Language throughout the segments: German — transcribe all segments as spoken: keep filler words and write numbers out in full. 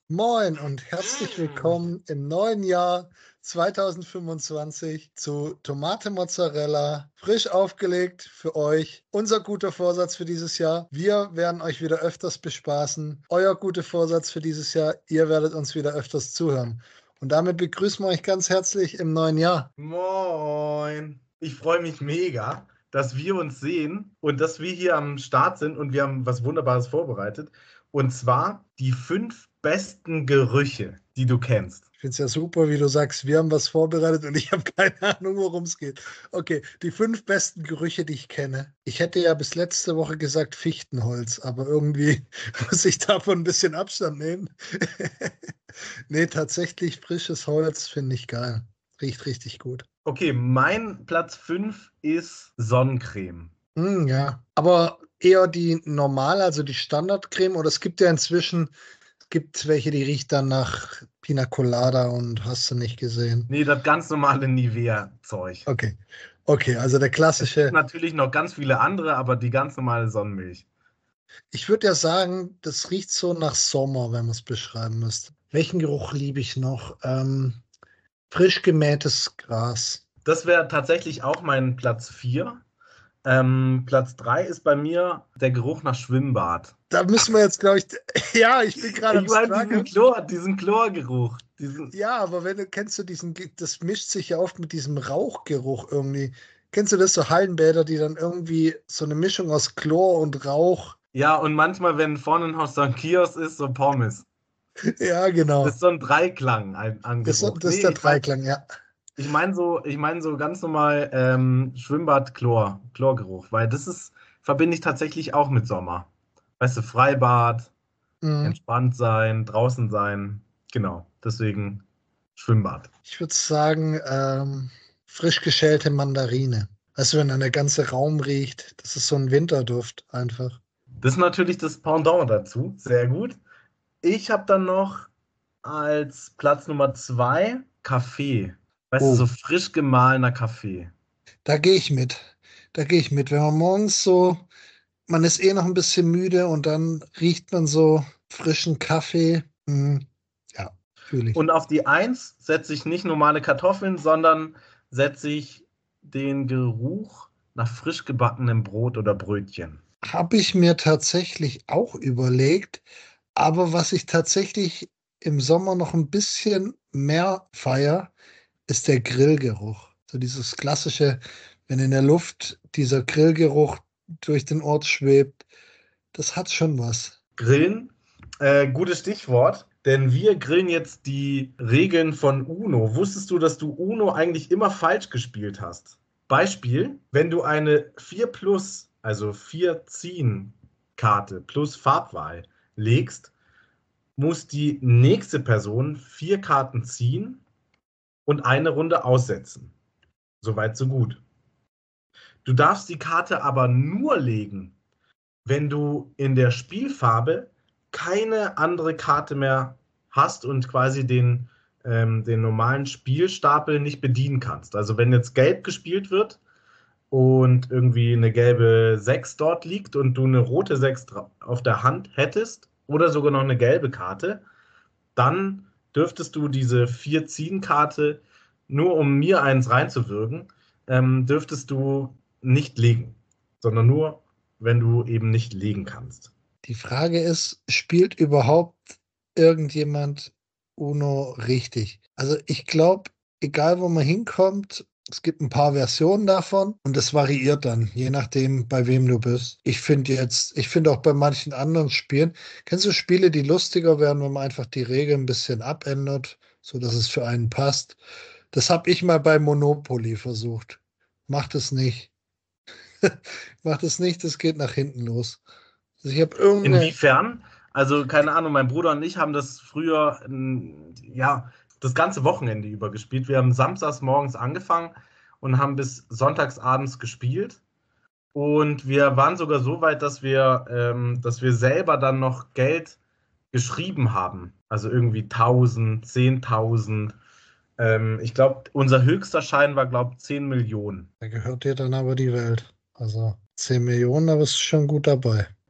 Moin und herzlich willkommen im neuen Jahr zweitausendfünfundzwanzig zu Tomate Mozzarella, frisch aufgelegt für euch. Unser guter Vorsatz für dieses Jahr. Wir werden euch wieder öfters bespaßen. Euer guter Vorsatz für dieses Jahr. Ihr werdet uns wieder öfters zuhören. Und damit begrüßen wir euch ganz herzlich im neuen Jahr. Moin. Ich freue mich mega, dass wir uns sehen und dass wir hier am Start sind und wir haben was Wunderbares vorbereitet. Und zwar die fünf besten Gerüche, die du kennst. Ich finde es ja super, wie du sagst, wir haben was vorbereitet und ich habe keine Ahnung, worum es geht. Okay, die fünf besten Gerüche, die ich kenne. Ich hätte ja bis letzte Woche gesagt Fichtenholz, aber irgendwie muss ich davon ein bisschen Abstand nehmen. Nee, tatsächlich frisches Holz finde ich geil. Riecht richtig gut. Okay, mein Platz fünf ist Sonnencreme. Mm, ja, aber eher die normale, also die Standardcreme, oder es gibt ja inzwischen, es gibt welche, die riecht dann nach Pina Colada und hast du nicht gesehen. Nee, das ganz normale Nivea-Zeug. Okay, okay, also der Es gibt klassische. natürlich noch ganz viele andere, aber die ganz normale Sonnenmilch. Ich würde ja sagen, das riecht so nach Sommer, wenn man es beschreiben müsste. Welchen Geruch liebe ich noch? Ähm, frisch gemähtes Gras. Das wäre tatsächlich auch mein Platz vier. Ähm, Platz drei ist bei mir der Geruch nach Schwimmbad. Da müssen wir jetzt, glaube ich, ja, ich bin gerade am Ich meine diesen Struggle. Chlor, diesen Chlorgeruch. Diesen, Ja, aber wenn du kennst du diesen, Ge- das mischt sich ja oft mit diesem Rauchgeruch irgendwie. Kennst du das, so Hallenbäder, die dann irgendwie so eine Mischung aus Chlor und Rauch? ja, und manchmal, wenn vorne ein Haus so ein Kiosk ist, so Pommes. Ja, Das genau. ist so ein Dreiklang an, an Das, Geruch. das ist Nee, der ich meine Dreiklang, ja. ich mein so, ich mein so ganz normal ähm, Schwimmbad-Chlor, Chlorgeruch, weil das ist, verbinde ich tatsächlich auch mit Sommer. Weißt du, Freibad, Mhm. entspannt sein, draußen sein. Genau, deswegen Schwimmbad. Ich würde sagen, ähm, frisch geschälte Mandarine. Weißt du, wenn dann der ganze Raum riecht, das ist so ein Winterduft einfach. Das ist natürlich das Pendant dazu. Sehr gut. Ich habe dann noch als Platz Nummer zwei Kaffee. Weißt du, Oh, so frisch gemahlener Kaffee. da gehe ich mit. Da gehe ich mit. Wenn man morgens so, man ist eh noch ein bisschen müde und dann riecht man so frischen Kaffee. Mhm. Ja, fühle ich. Und auf die Eins setze ich nicht normale Kartoffeln, sondern setze ich den Geruch nach frisch gebackenem Brot oder Brötchen. Habe ich mir tatsächlich auch überlegt, aber was ich tatsächlich im Sommer noch ein bisschen mehr feier, ist der Grillgeruch. So dieses klassische, wenn in der Luft dieser Grillgeruch durch den Ort schwebt, das hat schon was. Grillen, äh, gutes Stichwort, denn wir grillen jetzt die Regeln von Uno. Wusstest du, dass du Uno eigentlich immer falsch gespielt hast? Beispiel, wenn du eine vier plus, also vier ziehen Karte plus Farbwahl legst, muss die nächste Person vier Karten ziehen und eine Runde aussetzen. Soweit, so gut. Du darfst die Karte aber nur legen, wenn du in der Spielfarbe keine andere Karte mehr hast und quasi den, ähm, den normalen Spielstapel nicht bedienen kannst. Also wenn jetzt gelb gespielt wird und irgendwie eine gelbe sechs dort liegt und du eine rote sechs auf der Hand hättest oder sogar noch eine gelbe Karte, dann dürftest du diese vier Ziehen-Karte, nur um mir eins reinzuwirken, ähm, dürftest du nicht legen, sondern nur, wenn du eben nicht legen kannst. Die Frage ist, spielt überhaupt irgendjemand Uno richtig? Also ich glaube, egal wo man hinkommt, es gibt ein paar Versionen davon und das variiert dann, je nachdem, bei wem du bist. Ich finde jetzt, ich finde auch bei manchen anderen Spielen, kennst du Spiele, die lustiger werden, wenn man einfach die Regeln ein bisschen abändert, so dass es für einen passt? Das habe ich mal bei Monopoly versucht. Macht es nicht. Macht es nicht, das geht nach hinten los. Also ich habe irgendeine. Inwiefern? Also, keine Ahnung, mein Bruder und ich haben das früher, ähm, ja, das ganze Wochenende über gespielt. Wir haben samstags morgens angefangen und haben bis sonntags abends gespielt. Und wir waren sogar so weit, dass wir, ähm, dass wir selber dann noch Geld geschrieben haben. Also irgendwie tausend, zehntausend. Ähm, ich glaube, unser höchster Schein war, glaube ich, zehn Millionen. Da gehört dir dann aber die Welt. Also zehn Millionen, aber ist schon gut dabei.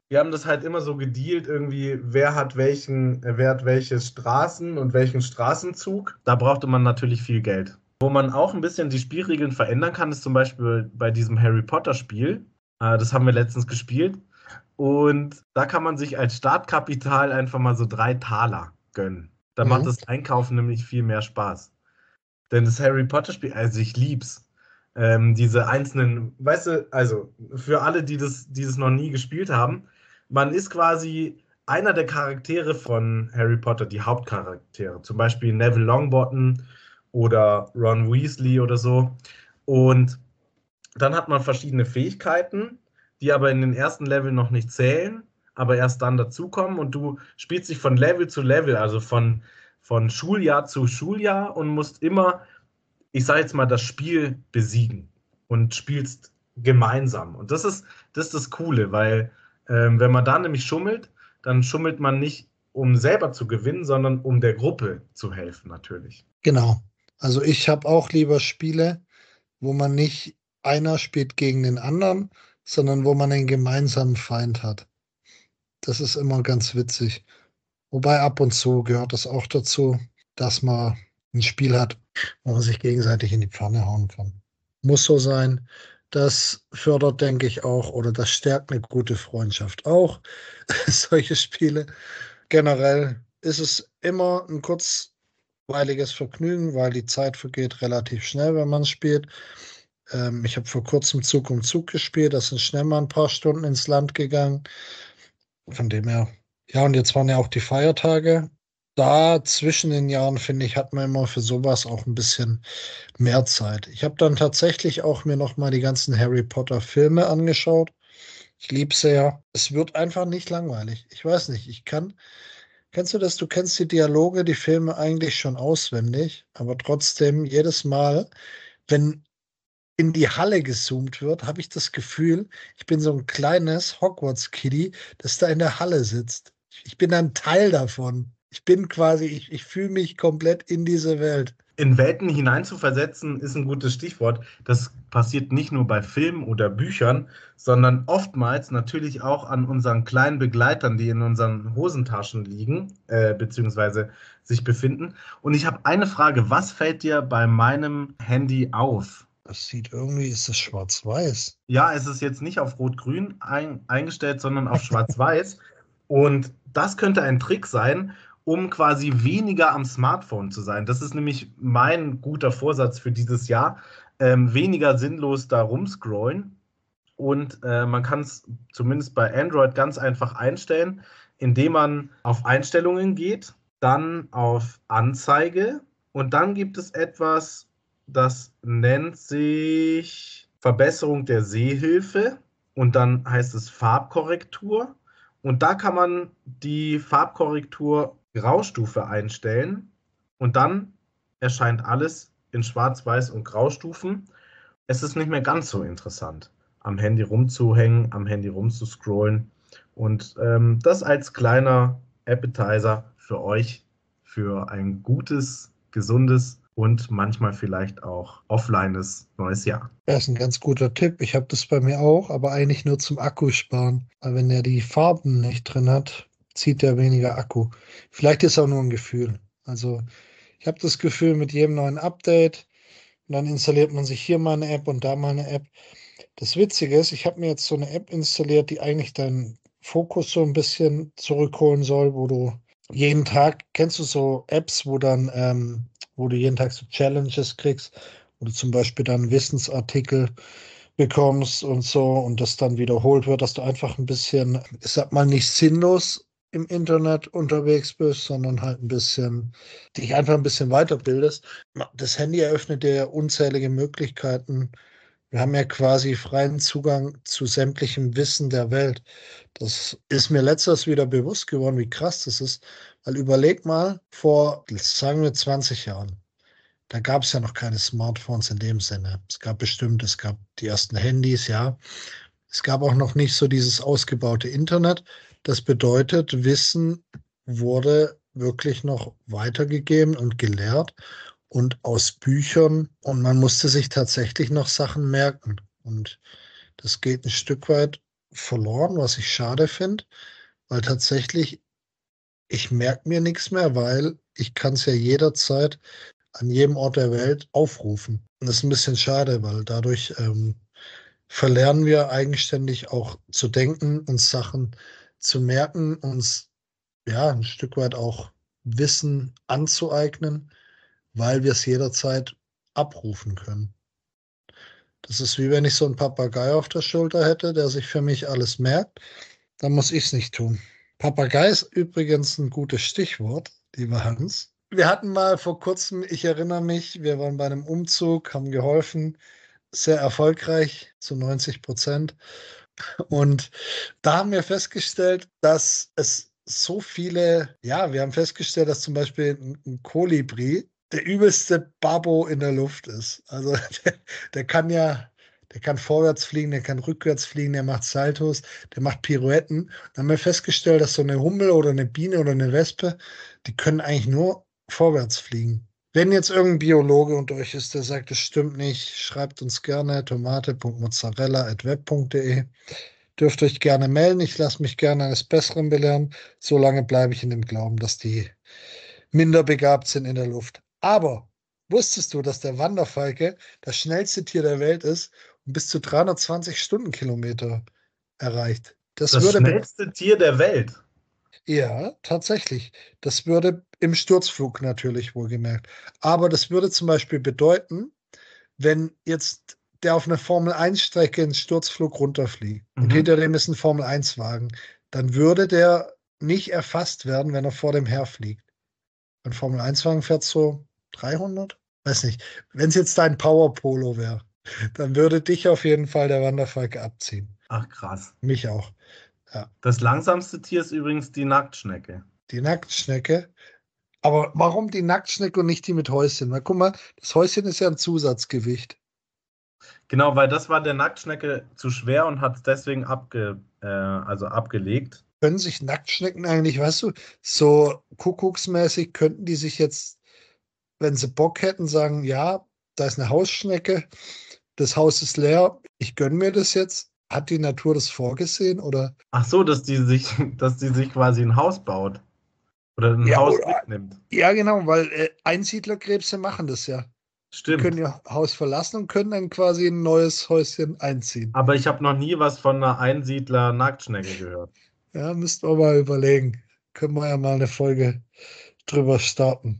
Wir haben das halt immer so gedealt, irgendwie, wer hat welchen, äh, wer hat welche Straßen und welchen Straßenzug. Da brauchte man natürlich viel Geld. Wo man auch ein bisschen die Spielregeln verändern kann, ist zum Beispiel bei diesem Harry Potter-Spiel. Äh, das haben wir letztens gespielt. Und da kann man sich als Startkapital einfach mal so drei Taler gönnen. Da macht Mhm. das Einkaufen nämlich viel mehr Spaß. Denn das Harry Potter-Spiel, also ich lieb's. Ähm, diese einzelnen, weißt du, also für alle, die das, die das noch nie gespielt haben, man ist quasi einer der Charaktere von Harry Potter, die Hauptcharaktere. Zum Beispiel Neville Longbottom oder Ron Weasley oder so. Und dann hat man verschiedene Fähigkeiten, die aber in den ersten Level noch nicht zählen, aber erst dann dazukommen. Und du spielst dich von Level zu Level, also von, von Schuljahr zu Schuljahr und musst immer, ich sage jetzt mal, das Spiel besiegen und spielst gemeinsam. Und das ist das, ist das Coole, weil ähm, wenn man da nämlich schummelt, dann schummelt man nicht, um selber zu gewinnen, sondern um der Gruppe zu helfen, natürlich. Genau. Also ich habe auch lieber Spiele, wo man nicht einer spielt gegen den anderen, sondern wo man einen gemeinsamen Feind hat. Das ist immer ganz witzig. Wobei ab und zu gehört es auch dazu, dass man ein Spiel hat, wo man sich gegenseitig in die Pfanne hauen kann. Muss so sein. Das fördert, denke ich, auch, oder das stärkt eine gute Freundschaft auch, solche Spiele. Generell ist es immer ein kurzweiliges Vergnügen, weil die Zeit vergeht relativ schnell, wenn man spielt. Ähm, ich habe vor kurzem Zug um Zug gespielt, da sind schnell mal ein paar Stunden ins Land gegangen. Von dem her. Ja, und jetzt waren ja auch die Feiertage. Da zwischen den Jahren, finde ich, hat man immer für sowas auch ein bisschen mehr Zeit. Ich habe dann tatsächlich auch mir noch mal die ganzen Harry Potter Filme angeschaut. Ich liebe sie ja. Es wird einfach nicht langweilig. Ich weiß nicht, ich kann. Kennst du das? Du kennst die Dialoge, die Filme eigentlich schon auswendig, aber trotzdem jedes Mal, wenn in die Halle gezoomt wird, habe ich das Gefühl, ich bin so ein kleines Hogwarts-Kiddie, das da in der Halle sitzt. Ich bin ein Teil davon. Ich bin quasi, ich, ich fühle mich komplett in diese Welt. In Welten hineinzuversetzen ist ein gutes Stichwort. Das passiert nicht nur bei Filmen oder Büchern, sondern oftmals natürlich auch an unseren kleinen Begleitern, die in unseren Hosentaschen liegen, äh, beziehungsweise sich befinden. Und ich habe eine Frage: Was fällt dir bei meinem Handy auf? Das sieht irgendwie, ist das schwarz-weiß? Ja, es ist jetzt nicht auf Rot-Grün ein, eingestellt, sondern auf Schwarz-Weiß. Und das könnte ein Trick sein, um quasi weniger am Smartphone zu sein. Das ist nämlich mein guter Vorsatz für dieses Jahr. Ähm, weniger sinnlos da rumscrollen. Und äh, man kann es zumindest bei Android ganz einfach einstellen, indem man auf Einstellungen geht, dann auf Anzeige und dann gibt es etwas, das nennt sich Verbesserung der Sehhilfe und dann heißt es Farbkorrektur und da kann man die Farbkorrektur Graustufe einstellen und dann erscheint alles in Schwarz-Weiß und Graustufen. Es ist nicht mehr ganz so interessant, am Handy rumzuhängen, am Handy rumzuscrollen. Und ähm, das als kleiner Appetizer für euch, für ein gutes, gesundes und manchmal vielleicht auch offlines neues Jahr. Das ist ein ganz guter Tipp. Ich habe das bei mir auch, aber eigentlich nur zum Akkusparen. Weil wenn er die Farben nicht drin hat, zieht er weniger Akku. Vielleicht ist auch nur ein Gefühl. Also ich habe das Gefühl, mit jedem neuen Update, und dann installiert man sich hier mal eine App und da mal eine App. Das Witzige ist, ich habe mir jetzt so eine App installiert, die eigentlich deinen Fokus so ein bisschen zurückholen soll, wo du jeden Tag, kennst du so Apps, wo dann, ähm, wo du jeden Tag so Challenges kriegst, wo du zum Beispiel dann Wissensartikel bekommst und so und das dann wiederholt wird, dass du einfach ein bisschen, ich sag mal, nicht sinnlos im Internet unterwegs bist, sondern halt ein bisschen, dich einfach ein bisschen weiterbildest. Das Handy eröffnet dir ja unzählige Möglichkeiten. Wir haben ja quasi freien Zugang zu sämtlichem Wissen der Welt. Das ist mir letztens wieder bewusst geworden, wie krass das ist. Weil überleg mal, vor, sagen wir, zwanzig Jahren, da gab es ja noch keine Smartphones in dem Sinne. Es gab bestimmt, es gab die ersten Handys, ja. Es gab auch noch nicht so dieses ausgebaute Internet. Das bedeutet, Wissen wurde wirklich noch weitergegeben und gelehrt und aus Büchern und man musste sich tatsächlich noch Sachen merken. Und das geht ein Stück weit verloren, was ich schade finde, weil tatsächlich, ich merke mir nichts mehr, weil ich kann es ja jederzeit an jedem Ort der Welt aufrufen. Und das ist ein bisschen schade, weil dadurch ähm, verlernen wir eigenständig auch zu denken, uns Sachen zu merken, uns ja ein Stück weit auch Wissen anzueignen, weil wir es jederzeit abrufen können. Das ist wie wenn ich so einen Papagei auf der Schulter hätte, der sich für mich alles merkt, dann muss ich es nicht tun. Papagei ist übrigens ein gutes Stichwort, lieber Hans. Wir hatten mal vor kurzem, ich erinnere mich, wir waren bei einem Umzug, haben geholfen, sehr erfolgreich zu neunzig Prozent. Und da haben wir festgestellt, dass es so viele, ja, wir haben festgestellt, dass zum Beispiel ein, ein Kolibri der übelste Babbo in der Luft ist. Also der, der kann ja, der kann vorwärts fliegen, der kann rückwärts fliegen, der macht Saltos, der macht Pirouetten. Dann haben wir festgestellt, dass so eine Hummel oder eine Biene oder eine Wespe, die können eigentlich nur vorwärts fliegen. Wenn jetzt irgendein Biologe unter euch ist, der sagt, das stimmt nicht, schreibt uns gerne tomate punkt mozzarella at web punkt de. Dürft euch gerne melden. Ich lasse mich gerne eines Besseren belehren. Solange bleibe ich in dem Glauben, dass die minder begabt sind in der Luft. Aber wusstest du, dass der Wanderfalke das schnellste Tier der Welt ist und bis zu dreihundertzwanzig Stundenkilometer erreicht? Das Das würde be- schnellste Tier der Welt. ja, tatsächlich. Das würde im Sturzflug natürlich wohlgemerkt. Aber das würde zum Beispiel bedeuten, wenn jetzt der auf einer Formel eins Strecke ins Sturzflug runterfliegt und Mhm. hinter dem ist ein Formel eins Wagen, dann würde der nicht erfasst werden, wenn er vor dem herfliegt. Ein Formel eins Wagen fährt so dreihundert? Weiß nicht. Wenn es jetzt dein Power Polo wäre, dann würde dich auf jeden Fall der Wanderfalke abziehen. Ach, krass. Mich auch. Ja. Das langsamste Tier ist übrigens die Nacktschnecke. Die Nacktschnecke. Aber warum die Nacktschnecke und nicht die mit Häuschen? Weil guck mal, das Häuschen ist ja ein Zusatzgewicht. Genau, weil das war der Nacktschnecke zu schwer und hat es deswegen abge, äh, also abgelegt. Können sich Nacktschnecken eigentlich, weißt du, so kuckucksmäßig könnten die sich jetzt, wenn sie Bock hätten, sagen, ja, da ist eine Hausschnecke, das Haus ist leer, ich gönne mir das jetzt. Hat die Natur das vorgesehen oder? Ach so, dass die sich, dass die sich quasi ein Haus baut oder ein Ja, Haus oder, mitnimmt. ja, genau, weil äh, Einsiedlerkrebse machen das ja. Die können Stimmt. ihr Haus verlassen und können dann quasi ein neues Häuschen einziehen. Aber ich habe noch nie was von einer Einsiedler-Nacktschnecke gehört. Ja, müssten wir mal überlegen. Können wir ja mal eine Folge drüber starten.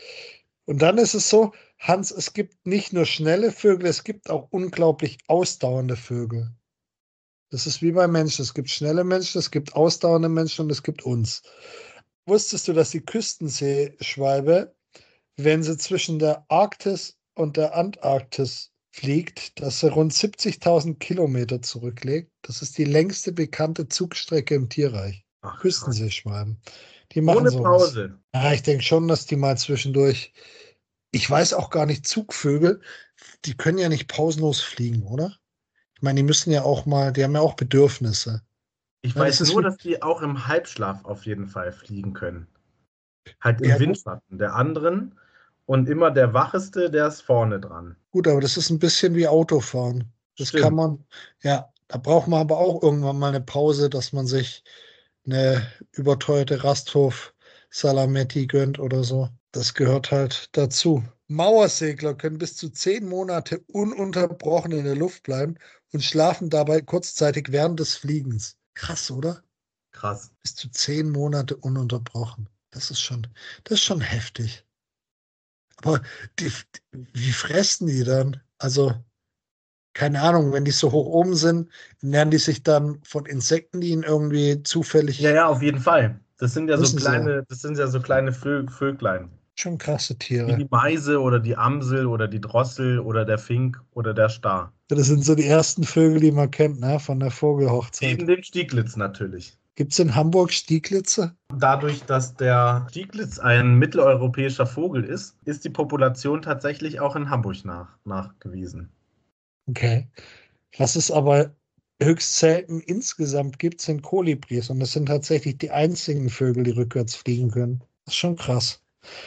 Und dann ist es so, Hans, es gibt nicht nur schnelle Vögel, es gibt auch unglaublich ausdauernde Vögel. Das ist wie bei Menschen. Es gibt schnelle Menschen, es gibt ausdauernde Menschen und es gibt uns. Wusstest du, dass die Küstenseeschwalbe, wenn sie zwischen der Arktis und der Antarktis fliegt, dass sie rund siebzigtausend Kilometer zurücklegt? Das ist die längste bekannte Zugstrecke im Tierreich. Ach, krass. Küstenseeschwalben. Die machen Ohne sowas. Pause. Ja, ich denke schon, dass die mal zwischendurch. Ich weiß auch gar nicht, Zugvögel, die können ja nicht pausenlos fliegen, oder? Ich meine, die müssen ja auch mal, die haben ja auch Bedürfnisse. Ich Ja, das weiß ist nur, wie, dass die auch im Halbschlaf auf jeden Fall fliegen können. Halt im ja gut, Windschatten der anderen und immer der Wacheste, der ist vorne dran. gut, aber das ist ein bisschen wie Autofahren. Das kann Stimmt. man, ja, da braucht man aber auch irgendwann mal eine Pause, dass man sich eine überteuerte Rasthof Salametti gönnt oder so. Das gehört halt dazu. Mauersegler können bis zu zehn Monate ununterbrochen in der Luft bleiben und schlafen dabei kurzzeitig während des Fliegens. Krass, oder? Krass. Bis zu zehn Monate ununterbrochen. Das ist schon, das ist schon heftig. Aber die, wie fressen die dann? Also, keine Ahnung, wenn die so hoch oben sind, ernähren die sich dann von Insekten, die ihnen irgendwie Ja, zufällig ja, auf jeden Fall. Das sind ja so müssen sie ja. kleine, das sind ja so kleine Vö Vöglein. Schon krasse Wie Tiere. die Meise oder die Amsel oder die Drossel oder der Fink oder der Star. Ja, das sind so die ersten Vögel, die man kennt, ne? Von der Vogelhochzeit. Neben dem Stieglitz natürlich. Gibt es in Hamburg Stieglitze? Dadurch, dass der Stieglitz ein mitteleuropäischer Vogel ist, ist die Population tatsächlich auch in Hamburg nach, nachgewiesen. Okay. Was es aber höchst selten insgesamt gibt, sind Kolibris. Und das sind tatsächlich die einzigen Vögel, die rückwärts fliegen können. Das ist schon krass.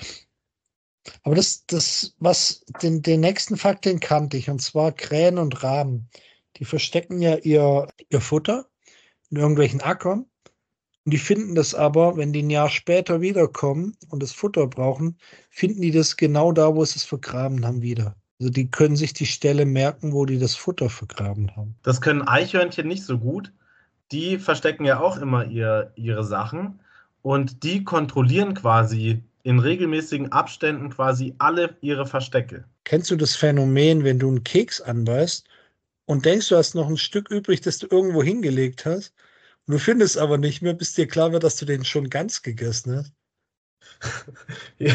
Aber das, das, was den, den nächsten Fakt, den kannte ich, und zwar Krähen und Raben. Die verstecken ja ihr, ihr Futter in irgendwelchen Ackern. Und die finden das aber, wenn die ein Jahr später wiederkommen und das Futter brauchen, finden die das genau da, wo sie es vergraben haben, wieder. Also die können sich die Stelle merken, wo die das Futter vergraben haben. Das können Eichhörnchen nicht so gut. Die verstecken ja auch immer ihr, ihre Sachen und die kontrollieren quasi in regelmäßigen Abständen quasi alle ihre Verstecke. Kennst du das Phänomen, wenn du einen Keks anbeißt und denkst, du hast noch ein Stück übrig, das du irgendwo hingelegt hast, und du findest aber nicht mehr, bis dir klar wird, dass du den schon ganz gegessen hast? Ja.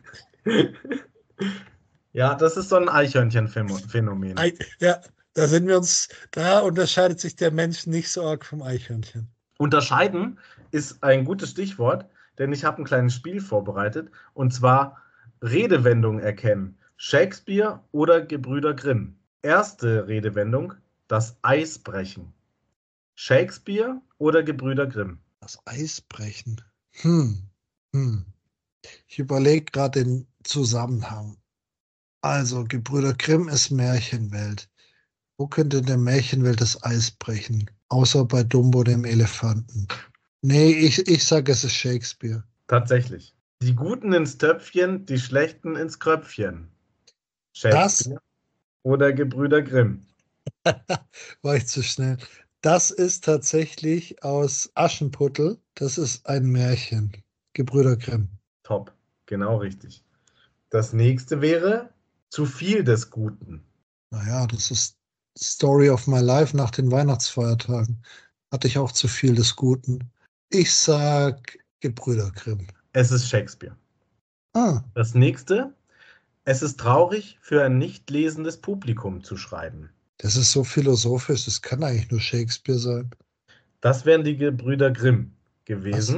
Ja, das ist so ein Eichhörnchen-Phänomen. Ei- Ja, da sind wir uns, da unterscheidet sich der Mensch nicht so arg vom Eichhörnchen. Unterscheiden ist ein gutes Stichwort, denn ich habe ein kleines Spiel vorbereitet und zwar Redewendung erkennen. Shakespeare oder Gebrüder Grimm. Erste Redewendung, das Eis brechen. Shakespeare oder Gebrüder Grimm? Das Eisbrechen. Hm, hm. Ich überlege gerade den Zusammenhang. Also, Gebrüder Grimm ist Märchenwelt. Wo könnte in der Märchenwelt das Eis brechen? Außer bei Dumbo, dem Elefanten. Nee, ich, ich sage, es ist Shakespeare. Tatsächlich. Die Guten ins Töpfchen, die Schlechten ins Kröpfchen. Das Shakespeare oder Gebrüder Grimm? war ich zu schnell. Das ist tatsächlich aus Aschenputtel. Das ist ein Märchen. Gebrüder Grimm. Top, genau richtig. Das nächste wäre zu viel des Guten. Naja, das ist Story of my life nach den Weihnachtsfeiertagen. Hatte ich auch zu viel des Guten. Ich sag Gebrüder Grimm. Es ist Shakespeare. Ah, Das nächste, es ist traurig, für ein nicht lesendes Publikum zu schreiben. das ist so philosophisch, das kann eigentlich nur Shakespeare sein. Das wären die Gebrüder Grimm Was? gewesen.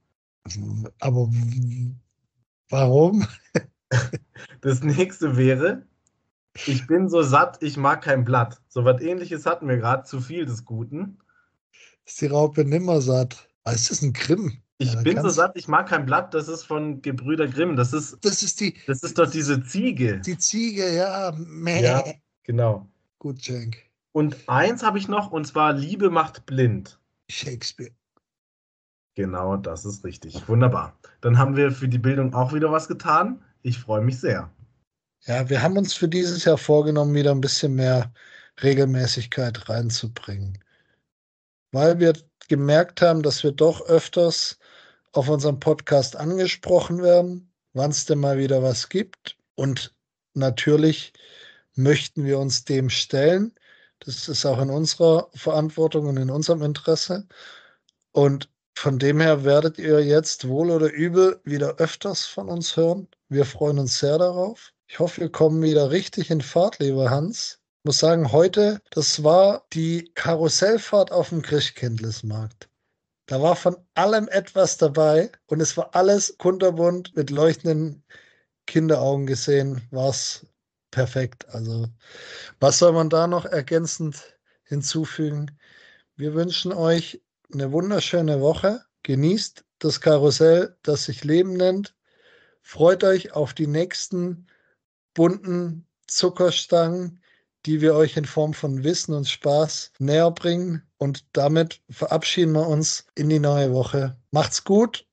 Aber w- warum? Das nächste wäre, ich bin so satt, ich mag kein Blatt. So was Ähnliches hatten wir gerade, zu viel des Guten. Ist die Raupe nimmersatt? Ah, ist das ein Grimm? Ich Ja, bin so ganz. satt, ich mag kein Blatt. Das ist von Gebrüder Grimm. Das ist, Das ist die, das ist doch diese Ziege. die Ziege, ja. Ja, Mäh. genau. Gut, Cenk. Und eins habe ich noch, und zwar Liebe macht blind. Shakespeare. Genau, das ist richtig. Wunderbar. Dann haben wir für die Bildung auch wieder was getan. Ich freue mich sehr. Ja, wir haben uns für dieses Jahr vorgenommen, wieder ein bisschen mehr Regelmäßigkeit reinzubringen, weil wir gemerkt haben, dass wir doch öfters auf unserem Podcast angesprochen werden, wann es denn mal wieder was gibt. Und natürlich möchten wir uns dem stellen. Das ist auch in unserer Verantwortung und in unserem Interesse. Und von dem her werdet ihr jetzt wohl oder übel wieder öfters von uns hören. Wir freuen uns sehr darauf. Ich hoffe, wir kommen wieder richtig in Fahrt, lieber Hans. Ich muss sagen, heute, das war die Karussellfahrt auf dem Christkindlesmarkt. Da war von allem etwas dabei und es war alles kunterbunt mit leuchtenden Kinderaugen gesehen. War es perfekt. Also, was soll man da noch ergänzend hinzufügen? Wir wünschen euch eine wunderschöne Woche. Genießt das Karussell, das sich Leben nennt. Freut euch auf die nächsten bunten Zuckerstangen, die wir euch in Form von Wissen und Spaß näher bringen. Und damit verabschieden wir uns in die neue Woche. Macht's gut.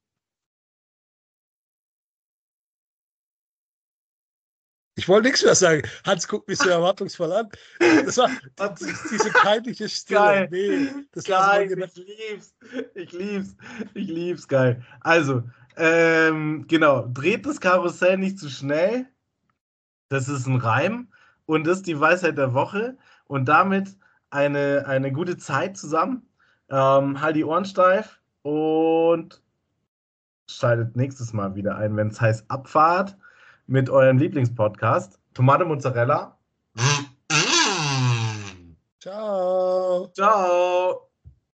Ich wollte nichts mehr sagen. Hans guckt mich so erwartungsvoll an. Das war die, diese peinliche Stille. Geil. Nee, das Geil, lassen wir ich lieb's. Ich lieb's. Ich lieb's, geil. Also, ähm, genau, dreht das Karussell nicht zu schnell. Das ist ein Reim und das ist die Weisheit der Woche. Und damit eine, eine gute Zeit zusammen. Ähm, halt die Ohren steif und schaltet nächstes Mal wieder ein, wenn es heißt Abfahrt mit eurem Lieblingspodcast. Tomate Mozzarella. Ciao. Ciao.